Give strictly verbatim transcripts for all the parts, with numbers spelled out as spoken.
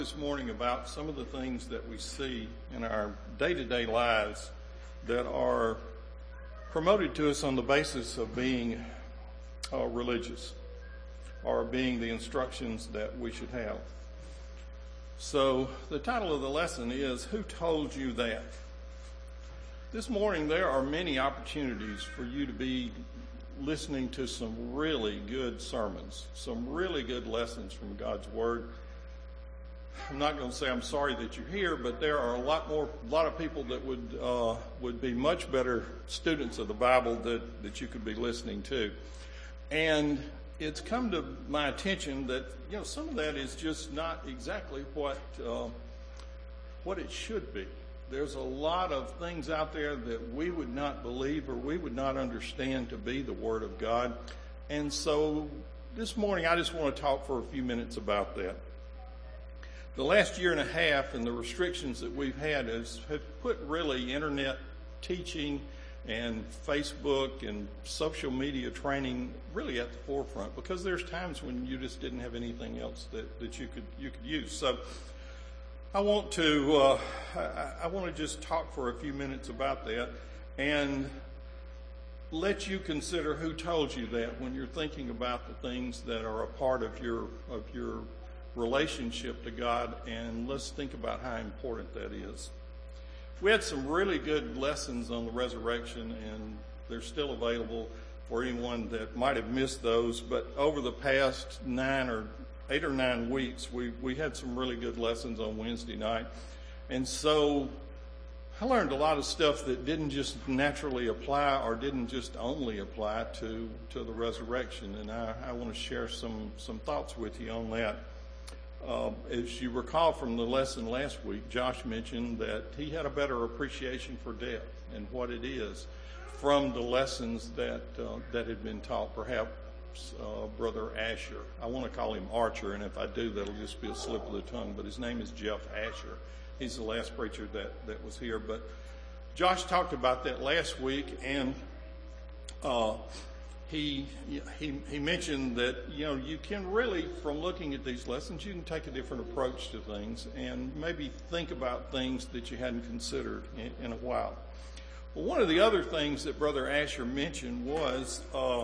This morning about some of the things that we see in our day-to-day lives that are promoted to us on the basis of being uh, religious or being the instructions that we should have. So the title of the lesson is, Who Told You That? This morning there are many opportunities for you to be listening to some really good sermons, some really good lessons from God's Word. I'm not going to say I'm sorry that you're here, but there are a lot more, a lot of people that would uh, would be much better students of the Bible that, that you could be listening to. And it's come to my attention that, you know, some of that is just not exactly what uh, what it should be. There's a lot of things out there that we would not believe or we would not understand to be the Word of God. And so this morning I just want to talk for a few minutes about that. The last year and a half and the restrictions that we've had has have put really internet teaching and Facebook and social media training really at the forefront, because there's times when you just didn't have anything else that, that you could you could use. So I want to uh, I, I want to just talk for a few minutes about that and let you consider who told you that when you're thinking about the things that are a part of your of your relationship to God, and let's think about how important that is. We had some really good lessons on the resurrection, and they're still available for anyone that might have missed those. But over the past nine or eight or nine weeks, we, we had some really good lessons on Wednesday night. And so I learned a lot of stuff that didn't just naturally apply or didn't just only apply to, to the resurrection. And I, I want to share some, some thoughts with you on that. Uh, as you recall from the lesson last week, Josh mentioned that he had a better appreciation for death and what it is from the lessons that uh, that had been taught. Perhaps uh, Brother Asher. I want to call him Archer, and if I do, that'll just be a slip of the tongue. But his name is Jeff Asher. He's the last preacher that, that was here. But Josh talked about that last week, and uh He, he he mentioned that, you know, you can really, from looking at these lessons, you can take a different approach to things and maybe think about things that you hadn't considered in, in a while. Well, one of the other things that Brother Asher mentioned was uh,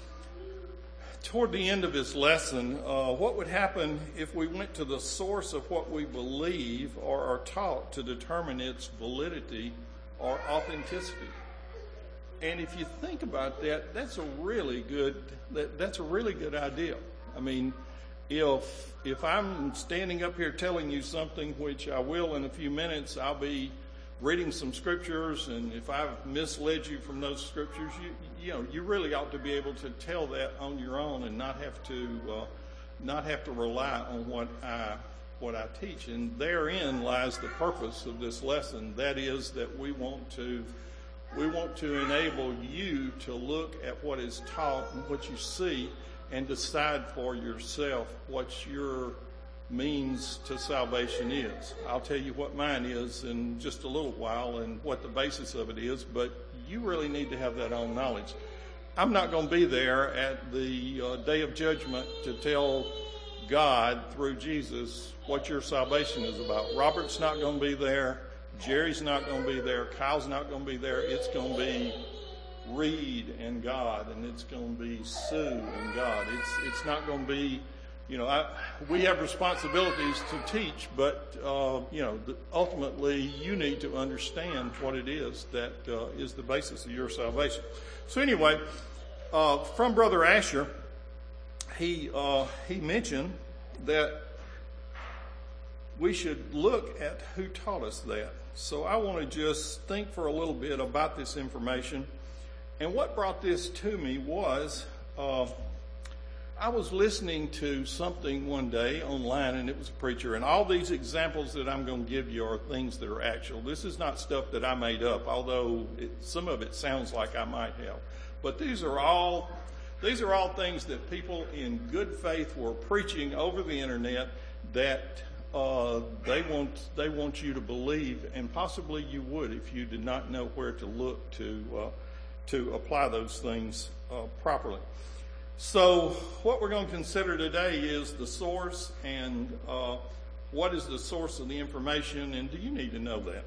toward the end of his lesson, uh, what would happen if we went to the source of what we believe or are taught to determine its validity or authenticity. And if you think about that, that's a really good that, that's a really good idea. I mean, if if I'm standing up here telling you something, which I will in a few minutes, I'll be reading some scriptures, and if I've misled you from those scriptures, you you know you really ought to be able to tell that on your own and not have to uh, not have to rely on what I what I teach. And therein lies the purpose of this lesson. That is that we want to. We want to enable you to look at what is taught and what you see and decide for yourself what your means to salvation is. I'll tell you what mine is in just a little while and what the basis of it is, but you really need to have that own knowledge. I'm not going to be there at the uh, day of judgment to tell God through Jesus what your salvation is about. Robert's not going to be there. Jerry's not going to be there. Kyle's not going to be there. It's going to be Reed and God, and it's going to be Sue and God. It's it's not going to be, you know, I, we have responsibilities to teach, but, uh, you know, the, ultimately you need to understand what it is that uh, is the basis of your salvation. So anyway, uh, from Brother Asher, he uh, he mentioned that we should look at who taught us that. So I want to just think for a little bit about this information. And what brought this to me was uh, I was listening to something one day online, and it was a preacher. And all these examples that I'm going to give you are things that are actual. This is not stuff that I made up, although it, some of it sounds like I might have. But these are all these are all things that people in good faith were preaching over the internet that Uh, they want they want you to believe, and possibly you would if you did not know where to look to uh, to apply those things uh, properly. So what we're going to consider today is the source and uh, What is the source of the information, and do you need to know that?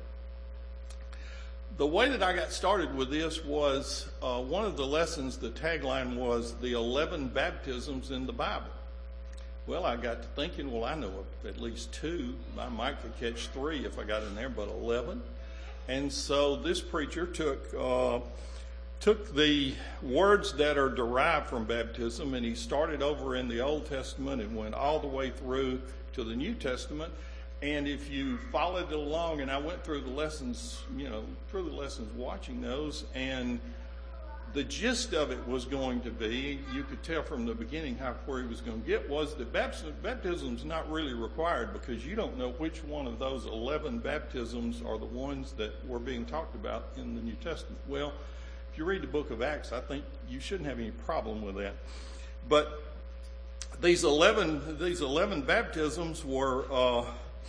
The way that I got started with this was uh, one of the lessons, the tagline was the eleven baptisms in the Bible. Well, I got to thinking, well, I know of at least two. I might could catch three if I got in there, but eleven. And so this preacher took uh, took the words that are derived from baptism, and he started over in the Old Testament and went all the way through to the New Testament. And if you followed along, and I went through the lessons, you know, through the lessons watching those, and the gist of it was going to be, you could tell from the beginning how where he was going to get, was that baptism is not really required, because you don't know which one of those eleven baptisms are the ones that were being talked about in the New Testament. Well, if you read the book of Acts, I think you shouldn't have any problem with that. But these eleven, these eleven baptisms were uh,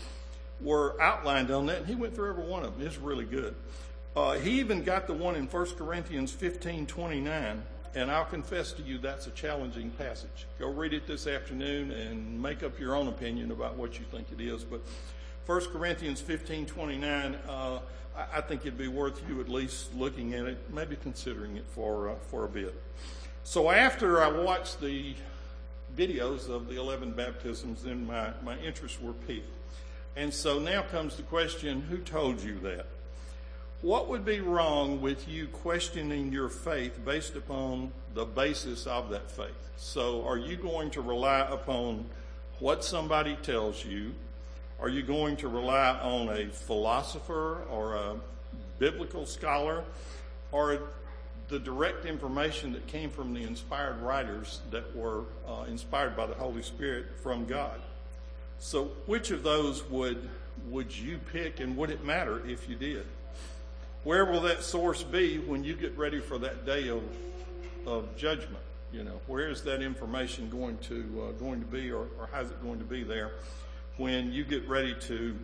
were outlined on that, and he went through every one of them. It's really good. Uh, he even got the one in First Corinthians fifteen twenty-nine, and I'll confess to you that's a challenging passage. Go read it this afternoon and make up your own opinion about what you think it is. But First Corinthians fifteen twenty-nine, uh, I, I think it'd be worth you at least looking at it, maybe considering it for uh, for a bit. So after I watched the videos of the eleven baptisms, then my, my interests were piqued. And so now comes the question, who told you that? What would be wrong with you questioning your faith based upon the basis of that faith? So are you going to rely upon what somebody tells you? Are you going to rely on a philosopher or a biblical scholar, or the direct information that came from the inspired writers that were uh, inspired by the Holy Spirit from God? So which of those would would you pick, and would it matter if you did? Where will that source be when you get ready for that day of of judgment? You know, where is that information going to uh, going to be, or, or how's it going to be there when you get ready to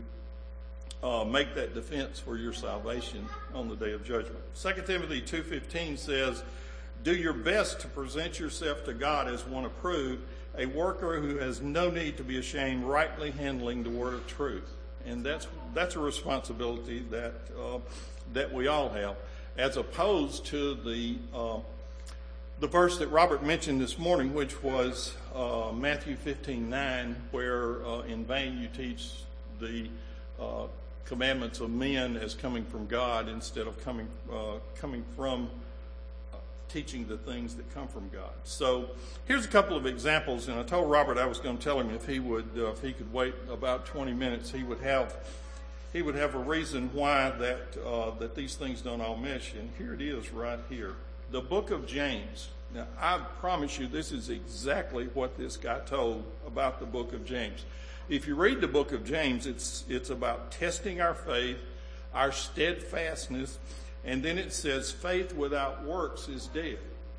uh, make that defense for your salvation on the day of judgment? Second Timothy two fifteen says, "Do your best to present yourself to God as one approved, a worker who has no need to be ashamed, rightly handling the word of truth." And that's that's a responsibility that uh, that we all have, as opposed to the uh, the verse that Robert mentioned this morning, which was uh, Matthew fifteen nine, where uh, in vain you teach the uh, commandments of men as coming from God, instead of coming uh, coming from teaching the things that come from God. So here's a couple of examples, and I told Robert I was going to tell him if he would, uh, if he could wait about twenty minutes, he would have, he would have a reason why that uh, that these things don't all mesh. And here it is, right here, the book of James. Now I promise you, this is exactly what this guy told about the book of James. If you read the book of James, it's it's about testing our faith, our steadfastness. And then it says, faith without works is dead.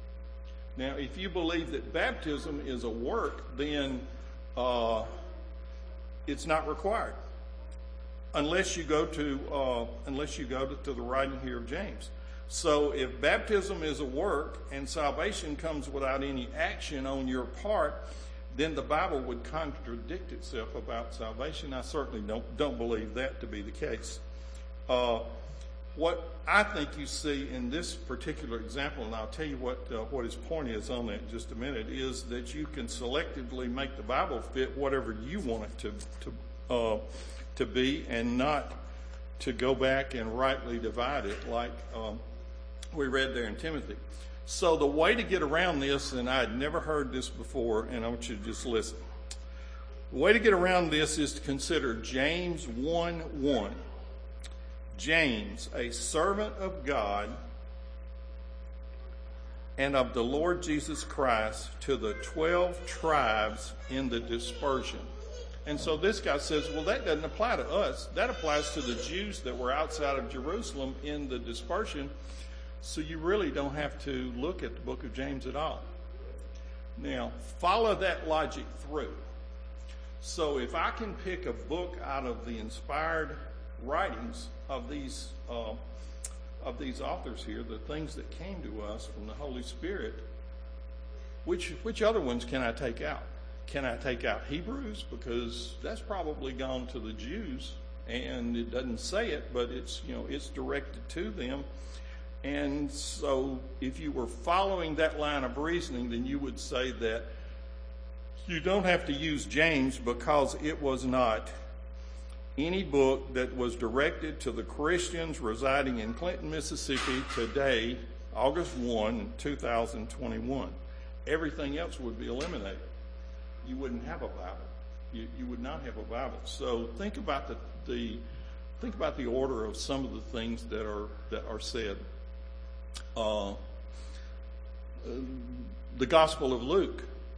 Now, if you believe that baptism is a work, then uh, it's not required, unless you go to uh, unless you go to, to the writing here of James. So, if baptism is a work and salvation comes without any action on your part, then the Bible would contradict itself about salvation. I certainly don't don't believe that to be the case. Uh, What I think you see in this particular example, and I'll tell you what uh, what his point is on that in just a minute, is that you can selectively make the Bible fit whatever you want it to to uh, to be, and not to go back and rightly divide it like um, we read there in Timothy. So the way to get around this, and I had never heard this before, and I want you to just listen. The way to get around this is to consider James one one. James, a servant of God and of the Lord Jesus Christ, to the twelve tribes in the dispersion. And so this guy says, well, that doesn't apply to us. That applies to the Jews that were outside of Jerusalem in the dispersion. So you really don't have to look at the book of James at all. Now, follow that logic through. So if I can pick a book out of the inspired writings of these uh, of these authors here, the things that came to us from the Holy Spirit, which which other ones can I take out? can I take out Hebrews? Because that's probably gone to the Jews, and it doesn't say it, but it's, you know, it's directed to them. And so if you were following that line of reasoning, then you would say that you don't have to use James because it was not any book that was directed to the Christians residing in Clinton, Mississippi today, August first, two thousand twenty-one. Everything else would be eliminated. You wouldn't have a Bible. You, you would not have a Bible. So think about the, the think about the order of some of the things that are that are said. Uh, the Gospel of Luke,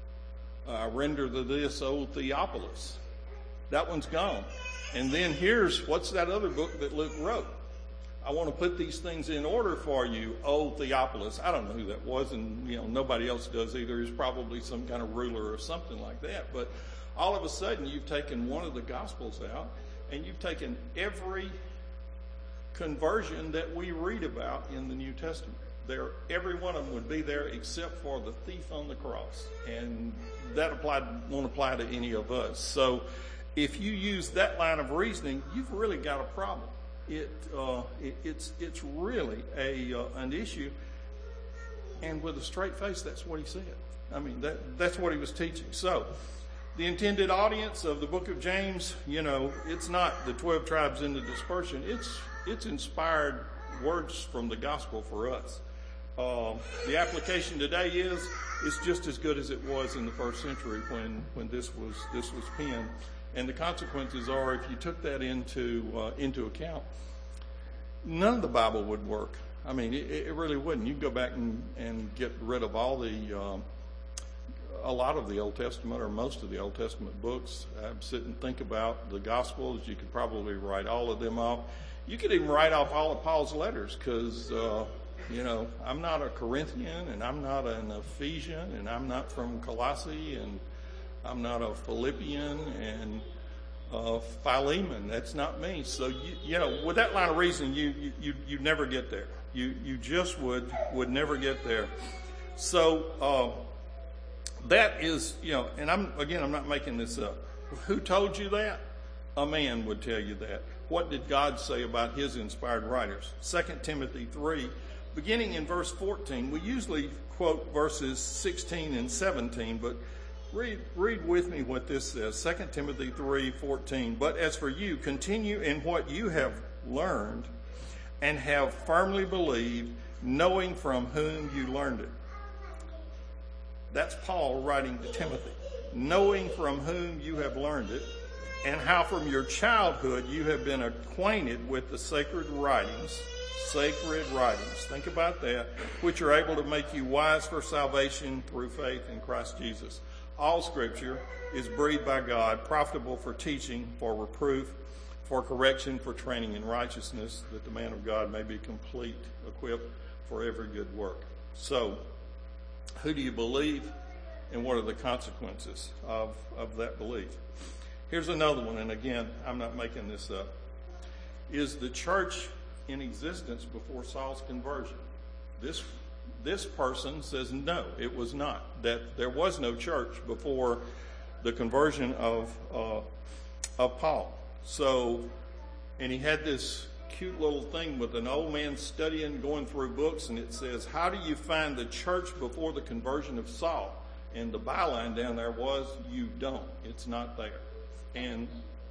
uh, render to this, O Theophilus. That one's gone. And then here's, what's that other book that Luke wrote? I want to put these things in order for you, O Theophilus. I don't know who that was, and you know nobody else does either. He's probably some kind of ruler or something like that. But all of a sudden, you've taken one of the Gospels out, and you've taken every conversion that we read about in the New Testament. There, every one of them would be there except for the thief on the cross, and that applied won't apply to any of us. So, if you use that line of reasoning, you've really got a problem. It, uh, it it's it's really a uh, an issue, and with a straight face, that's what he said. I mean, that that's what he was teaching. So, the intended audience of the book of James, you know, it's not the twelve tribes in the dispersion. It's it's inspired words from the gospel for us. Uh, the application today is it's just as good as it was in the first century when when this was this was penned. And the consequences are, if you took that into uh, into account, none of the Bible would work. I mean, it, it really wouldn't. You can go back and, and get rid of all the, um, a lot of the Old Testament or most of the Old Testament books. I'd sit and think about the Gospels. You could probably write all of them off. You could even write off all of Paul's letters because, uh, you know, I'm not a Corinthian and I'm not an Ephesian and I'm not from Colossae and I'm not a Philippian and uh, Philemon. That's not me. So, you, you know, with that line of reasoning, you, you, you, you'd never get there. You, you just would, would never get there. So, uh, that is, you know, and I'm, again, I'm not making this up. Who told you that? A man would tell you that. What did God say about his inspired writers? Second Timothy three, beginning in verse fourteen. We usually quote verses sixteen and seventeen, but Read, read with me what this says. Second Timothy three fourteen. But as for you, continue in what you have learned and have firmly believed, knowing from whom you learned it. That's Paul writing to Timothy. Knowing from whom you have learned it, and how from your childhood you have been acquainted with the sacred writings. Sacred writings. Think about that. Which are able to make you wise for salvation through faith in Christ Jesus. All Scripture is breathed by God, profitable for teaching, for reproof, for correction, for training in righteousness, that the man of God may be complete, equipped for every good work. So, who do you believe, and what are the consequences of, of that belief? Here's another one, and again, I'm not making this up. Is the church in existence before Saul's conversion? This This person says no, it was not. That there was no church before the conversion of uh, of Paul. So, and he had this cute little thing with an old man studying, going through books, and it says, "How do you find the church before the conversion of Saul?" And the byline down there was, "You don't. It's not there." And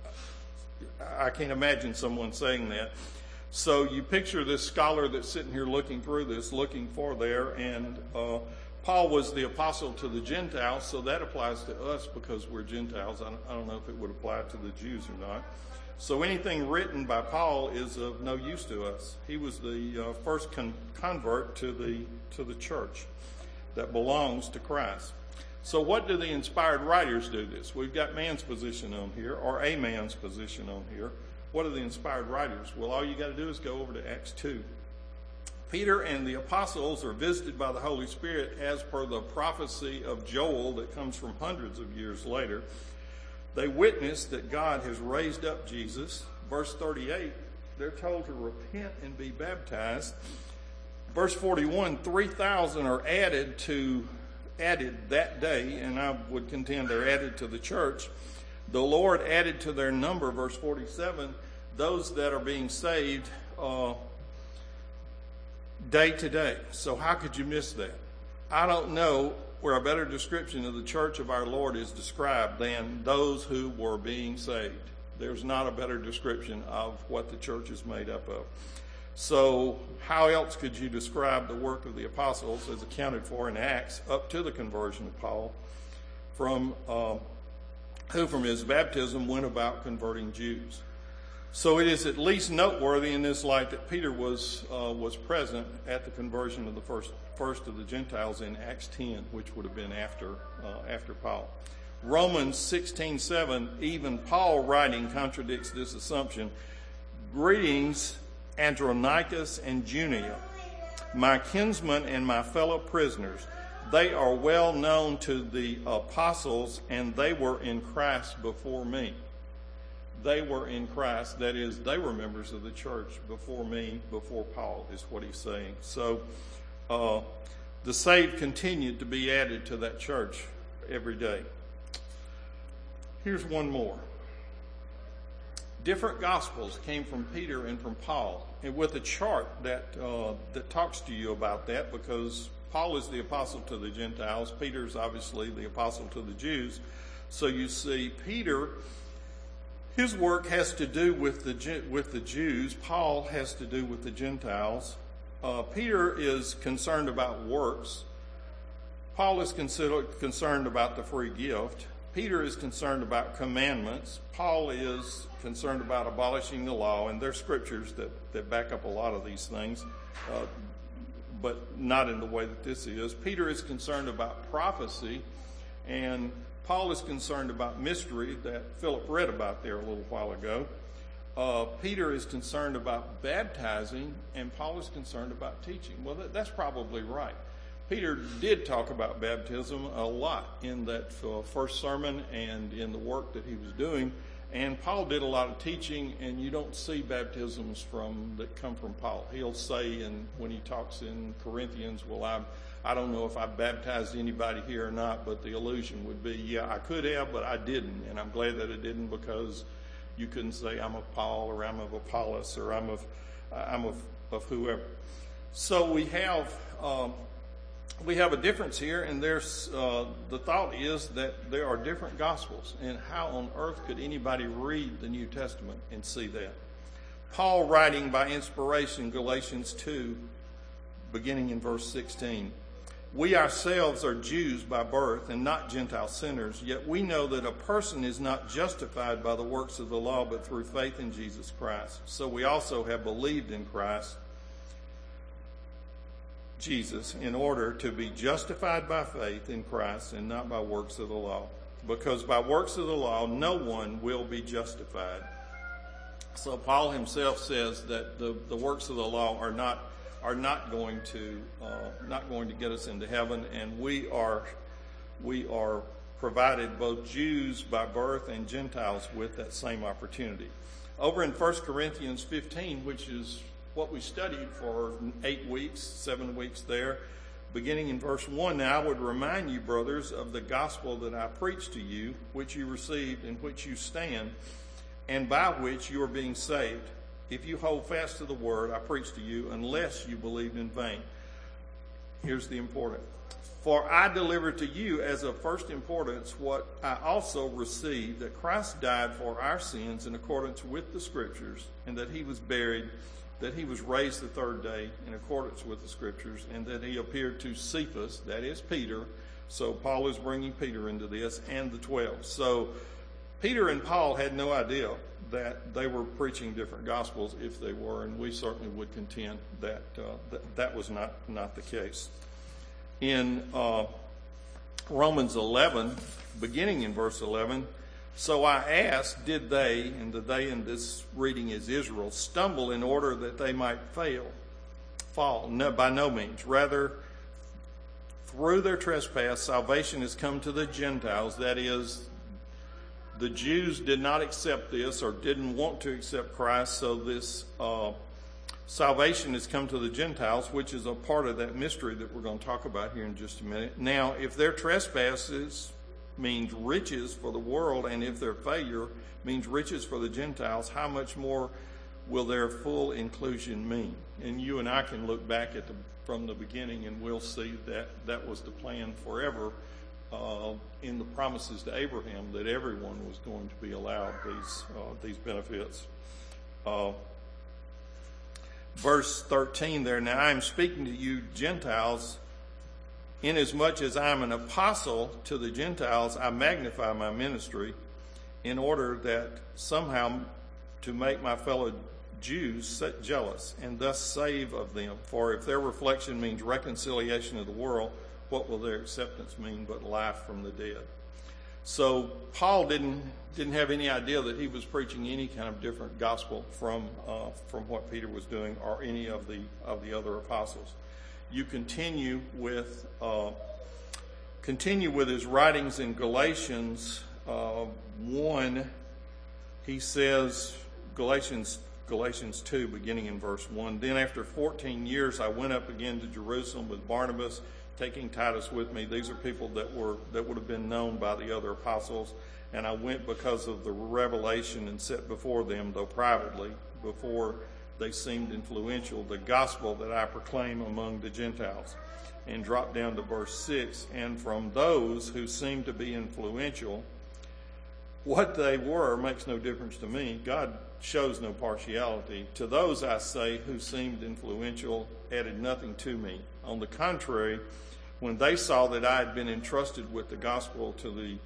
I can't imagine someone saying that. So you picture this scholar that's sitting here looking through this, looking for there, and uh, Paul was the apostle to the Gentiles, so that applies to us because we're Gentiles. I don't, I don't know if it would apply to the Jews or not. So anything written by Paul is of no use to us. He was the uh, first con- convert to the to the church that belongs to Christ. So what do the inspired writers do this? We've got man's position on here, or a man's position on here. What are the inspired writers? Well, all you got to do is go over to Acts two. Peter and the apostles are visited by the Holy Spirit as per the prophecy of Joel that comes from hundreds of years later. They witness that God has raised up Jesus. Verse thirty-eight, they're told to repent and be baptized. Verse forty-one, three thousand are added to added that day, and I would contend they're added to the church. The Lord added to their number, verse forty-seven, those that are being saved uh, day to day. So how could you miss that? I don't know where a better description of the church of our Lord is described than those who were being saved. There's not a better description of what the church is made up of. So how else could you describe the work of the apostles as accounted for in Acts up to the conversion of Paul, from uh, who from his baptism went about converting Jews? So it is at least noteworthy in this light that Peter was uh, was present at the conversion of the first first of the Gentiles in Acts ten, which would have been after uh, after Paul. Romans sixteen seven, even Paul writing contradicts this assumption. Greetings, Andronicus and Junia, my kinsmen and my fellow prisoners. They are well known to the apostles, and they were in Christ before me. They were in Christ, that is, they were members of the church before me, before Paul, is what he's saying. So uh, the saved continued to be added to that church every day. Here's one more. Different gospels came from Peter and from Paul, and with a chart that uh, that talks to you about that, because Paul is the apostle to the Gentiles, Peter's obviously the apostle to the Jews. So you see, Peter, his work has to do with the with the Jews. Paul has to do with the Gentiles. Uh, Peter is concerned about works. Paul is considered concerned about the free gift. Peter is concerned about commandments. Paul is concerned about abolishing the law, and there's scriptures that, that back up a lot of these things, uh, but not in the way that this is. Peter is concerned about prophecy, and Paul is concerned about mystery that Philip read about there a little while ago. Uh, Peter is concerned about baptizing, and Paul is concerned about teaching. Well, that, that's probably right. Peter did talk about baptism a lot in that uh, first sermon and in the work that he was doing. And Paul did a lot of teaching, and you don't see baptisms from that come from Paul. He'll say, in, when he talks in Corinthians, well, I I don't know if I baptized anybody here or not, but the allusion would be, yeah, I could have, but I didn't. And I'm glad that I didn't, because you couldn't say I'm of Paul or I'm of Apollos or I'm of I'm of, of whoever. So we have... Um, We have a difference here, and there's uh, the thought is that there are different gospels, and how on earth could anybody read the New Testament and see that? Paul, writing by inspiration, Galatians two, beginning in verse sixteen, we ourselves are Jews by birth and not Gentile sinners, yet we know that a person is not justified by the works of the law, but through faith in Jesus Christ. So we also have believed in Christ Jesus in order to be justified by faith in Christ and not by works of the law. Because by works of the law, no one will be justified. So Paul himself says that the, the works of the law are not are not going to uh, not going to get us into heaven, and we are we are provided, both Jews by birth and Gentiles, with that same opportunity. Over in First Corinthians fifteen, which is what we studied for eight weeks, seven weeks there, beginning in verse one. Now I would remind you, brothers, of the gospel that I preached to you, which you received, in which you stand, and by which you are being saved, if you hold fast to the word I preached to you, unless you believed in vain. Here's the important. For I delivered to you as of first importance what I also received, that Christ died for our sins in accordance with the Scriptures, and that he was buried, that he was raised the third day in accordance with the Scriptures, and that he appeared to Cephas, that is Peter. So Paul is bringing Peter into this, and the twelve. So Peter and Paul had no idea that they were preaching different gospels, if they were, and we certainly would contend that uh, th- that was not, not the case. In uh, Romans eleven, beginning in verse eleven, so I asked, did they, and the they in this reading is Israel, stumble in order that they might fail, fall? No, by no means. Rather, through their trespass, salvation has come to the Gentiles. That is, the Jews did not accept this or didn't want to accept Christ, so this uh, salvation has come to the Gentiles, which is a part of that mystery that we're going to talk about here in just a minute. Now, if their trespasses means riches for the world, and if their failure means riches for the Gentiles, how much more will their full inclusion mean? And you and I can look back at the from the beginning, and we'll see that that was the plan forever uh, in the promises to Abraham, that everyone was going to be allowed these uh, these benefits. Uh, verse thirteen there, now I am speaking to you Gentiles, inasmuch as I am an apostle to the Gentiles, I magnify my ministry in order that somehow to make my fellow Jews jealous and thus save of them. For if their reflection means reconciliation of the world, what will their acceptance mean but life from the dead? So Paul didn't didn't have any idea that he was preaching any kind of different gospel from uh, from what Peter was doing or any of the of the other apostles. You continue with uh, continue with his writings in Galatians uh, one. He says, Galatians Galatians two, beginning in verse one. Then after fourteen years, I went up again to Jerusalem with Barnabas, taking Titus with me. These are people that were that would have been known by the other apostles. And I went because of the revelation and set before them, though privately, before they seemed influential, the gospel that I proclaim among the Gentiles. And drop down to verse six. And from those who seemed to be influential, what they were makes no difference to me. God shows no partiality. To those, I say, who seemed influential, added nothing to me. On the contrary, when they saw that I had been entrusted with the gospel to the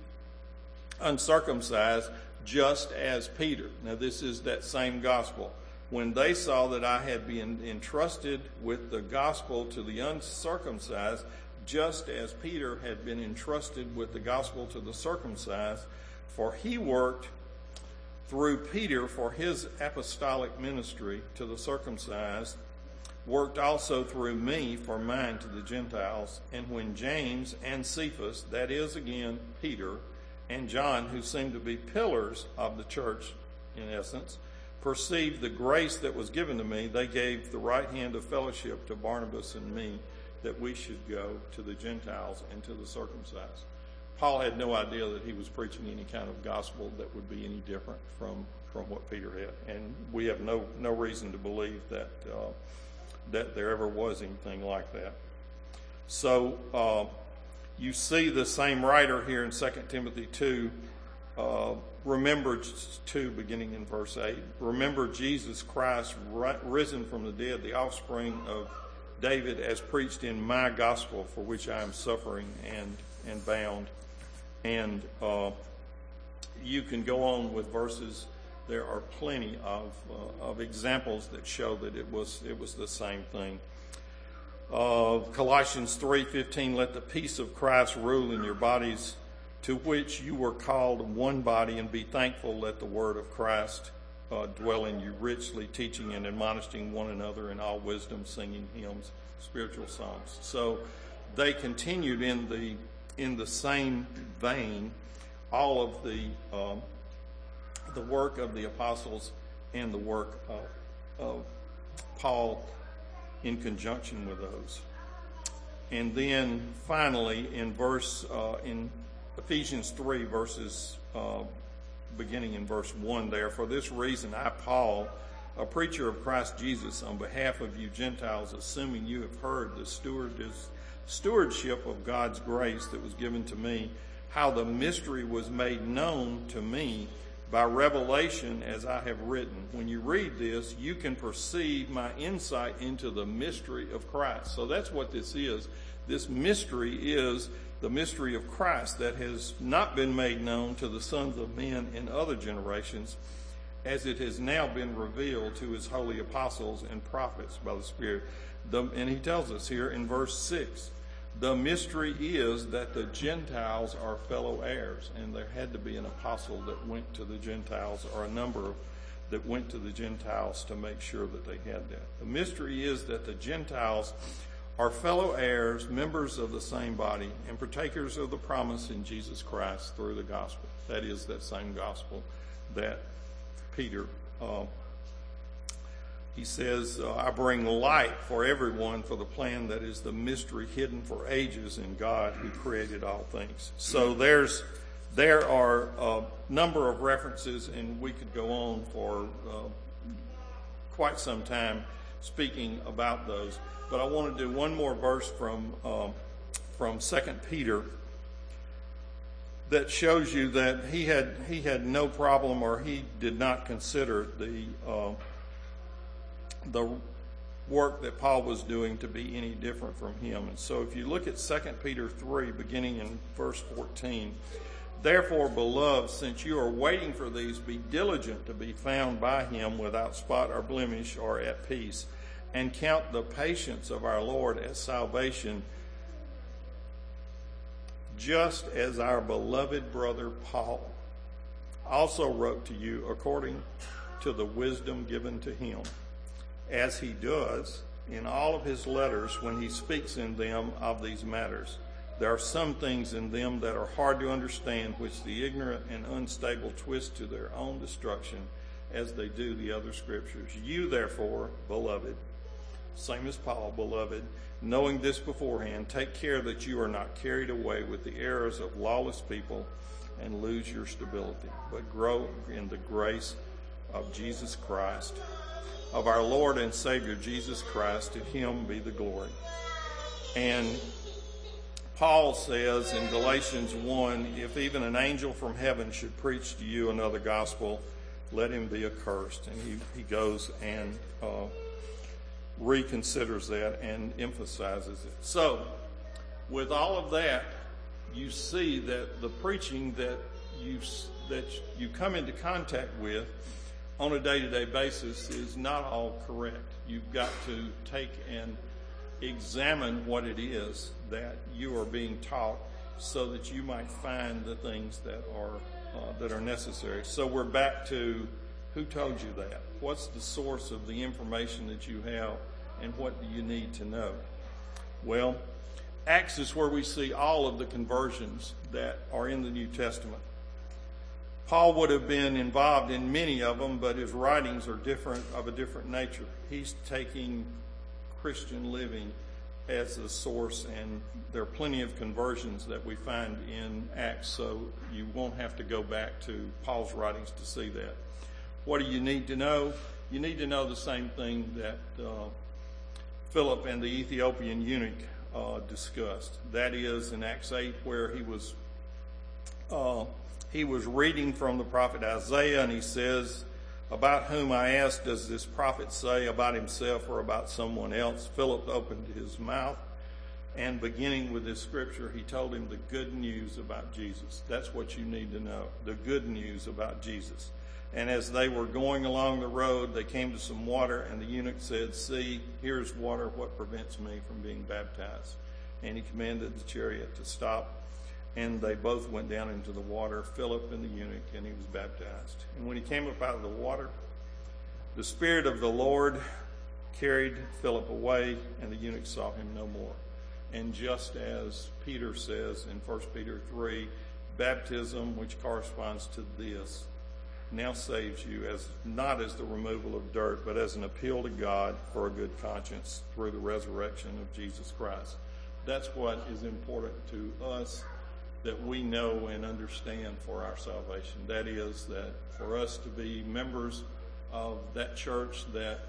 uncircumcised, just as Peter. Now, this is that same gospel. When they saw that I had been entrusted with the gospel to the uncircumcised, just as Peter had been entrusted with the gospel to the circumcised, for he worked through Peter for his apostolic ministry to the circumcised, worked also through me for mine to the Gentiles. And when James and Cephas, that is again Peter, and John, who seemed to be pillars of the church in essence, perceived the grace that was given to me, they gave the right hand of fellowship to Barnabas and me, that we should go to the Gentiles and to the circumcised. Paul had no idea that he was preaching any kind of gospel that would be any different from, from what Peter had. And we have no, no reason to believe that, uh, that there ever was anything like that. So uh, you see the same writer here in Second Timothy two, uh, remember two, beginning in verse eight. Remember Jesus Christ risen from the dead, the offspring of David, as preached in my gospel, for which I am suffering and, and bound. And uh, you can go on with verses. There are plenty of uh, of examples that show that it was it was the same thing. Uh, Colossians three fifteen, let the peace of Christ rule in your bodies, to which you were called one body, and be thankful. Let the word of Christ uh, dwell in you richly, teaching and admonishing one another in all wisdom, singing hymns, spiritual songs. So they continued in the in the same vein, all of the um, the work of the apostles and the work of, of Paul in conjunction with those. And then finally in verse uh, in Ephesians three, verses uh, beginning in verse one there, for this reason I, Paul, a preacher of Christ Jesus, on behalf of you Gentiles, assuming you have heard the stewardess stewardship of God's grace that was given to me, how the mystery was made known to me by revelation, as I have written. When you read this, you can perceive my insight into the mystery of Christ. So that's what this is. This mystery is the mystery of Christ that has not been made known to the sons of men in other generations, as it has now been revealed to his holy apostles and prophets by the Spirit. The, and he tells us here in verse six, the mystery is that the Gentiles are fellow heirs, and there had to be an apostle that went to the Gentiles, or a number of, that went to the Gentiles to make sure that they had that. The mystery is that the Gentiles are fellow heirs, members of the same body, and partakers of the promise in Jesus Christ through the gospel. That is that same gospel that Peter uh, he says, uh, I bring light for everyone for the plan that is the mystery hidden for ages in God who created all things. So there's there are a number of references, and we could go on for uh, quite some time speaking about those. But I want to do one more verse from uh, from Second Peter that shows you that he had he had no problem, or he did not consider the uh, the work that Paul was doing to be any different from him. And so if you look at Second Peter three, beginning in verse fourteen, therefore, beloved, since you are waiting for these, be diligent to be found by him without spot or blemish or at peace, and count the patience of our Lord as salvation, just as our beloved brother Paul also wrote to you according to the wisdom given to him, as he does in all of his letters when he speaks in them of these matters. There are some things in them that are hard to understand, which the ignorant and unstable twist to their own destruction, as they do the other scriptures. You, therefore, beloved, same as Paul, beloved, knowing this beforehand, take care that you are not carried away with the errors of lawless people and lose your stability, but grow in the grace of Jesus Christ, of our Lord and Savior Jesus Christ. To him be the glory. And Paul says in Galatians one, if even an angel from heaven should preach to you another gospel, let him be accursed. And he, he goes and uh, reconsiders that and emphasizes it. So, with all of that, you see that the preaching that you that you come into contact with on a day-to-day basis is not all correct. You've got to take and examine what it is that you are being taught, so that you might find the things that are uh, that are necessary. So we're back to, who told you that? What's the source of the information that you have, and what do you need to know? Well, Acts is where we see all of the conversions that are in the New Testament. Paul would have been involved in many of them, but his writings are different, of a different nature. He's taking Christian living as the source, and there are plenty of conversions that we find in Acts, so you won't have to go back to Paul's writings to see that. What do you need to know? You need to know the same thing that uh, Philip and the Ethiopian eunuch uh, discussed. That is in Acts eight, where he was uh, he was reading from the prophet Isaiah, and he says, about whom I asked, does this prophet say, about himself or about someone else? Philip opened his mouth, and beginning with this scripture, he told him the good news about Jesus. That's what you need to know, the good news about Jesus. And as they were going along the road, they came to some water, and the eunuch said, see, here's water. What prevents me from being baptized? And he commanded the chariot to stop. And they both went down into the water, Philip and the eunuch, and he was baptized. And when he came up out of the water, the Spirit of the Lord carried Philip away, and the eunuch saw him no more. And just as Peter says in First Peter three, baptism, which corresponds to this, now saves you, as not as the removal of dirt, but as an appeal to God for a good conscience through the resurrection of Jesus Christ. That's what is important to us, that we know and understand for our salvation. That is, that for us to be members of that church that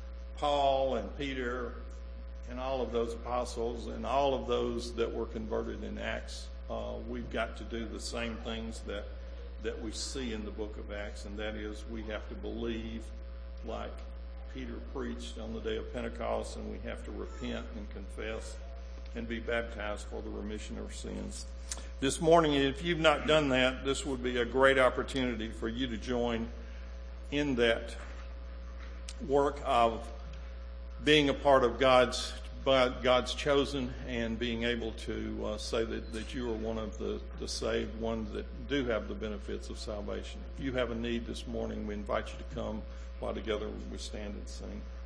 Paul and Peter and all of those apostles and all of those that were converted in Acts, uh, we've got to do the same things that that we see in the book of Acts, and that is, we have to believe like Peter preached on the day of Pentecost, and we have to repent and confess and be baptized for the remission of sins. This morning, if you've not done that, this would be a great opportunity for you to join in that work of being a part of God's God's chosen, and being able to uh, say that, that you are one of the, the saved ones that do have the benefits of salvation. If you have a need this morning, we invite you to come while together we stand and sing.